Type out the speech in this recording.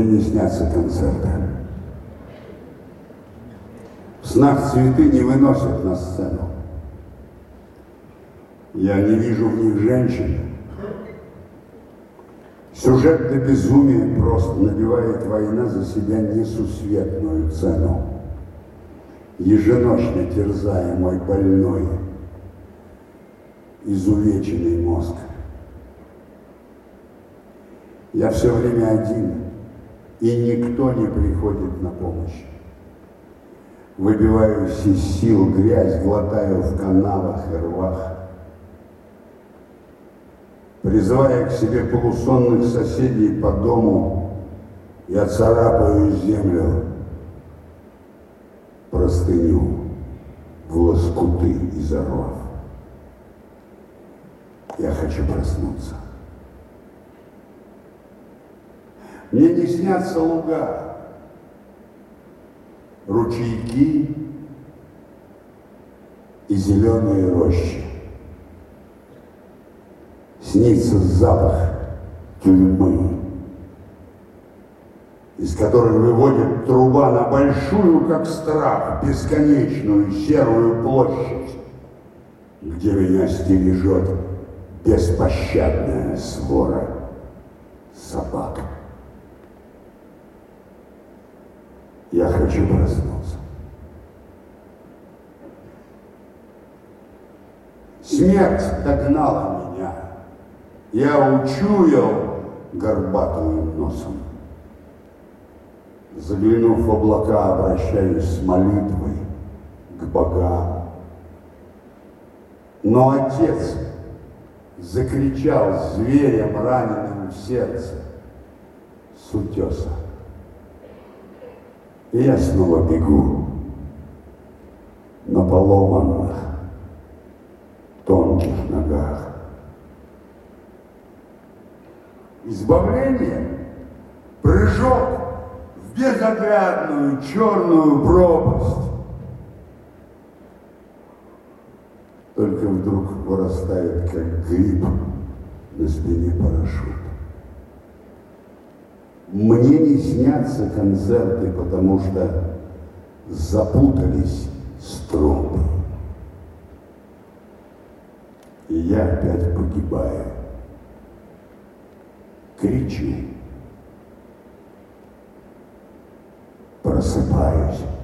не снятся концерты. В снах цветы не выносят на сцену. Я не вижу в них женщин. Сюжет до безумия просто набивает война за себя несусветную цену. Еженочно терзая мой больной, изувеченный мозг. Я все время один, и никто не приходит на помощь. Выбиваюсь из сил, грязь глотаю в канавах и рвах. Призывая к себе полусонных соседей по дому, я царапаю землю, простыню в лоскуты изорвав. Я хочу проснуться. Мне не снятся луга, ручейки и зеленые рощи. Снится запах тюрьмы, из которой выводит труба на большую, как страх, бесконечную серую площадь, где меня стережет беспощадная свора собак. Я хочу проснуться. Смерть догнала меня. Я учуял горбатым носом. Заглянув в облака, обращаюсь с молитвой к богам. Но отец закричал зверем, раненым в сердце, с утеса. И я снова бегу на поломанных, тонких ногах. Избавление, прыжок в безоглядную черную пропасть. Только вдруг вырастает, как гриб, на спине парашют. Мне не снятся концерты, потому что запутались струны. И я опять погибаю. Кричу. Просыпаюсь.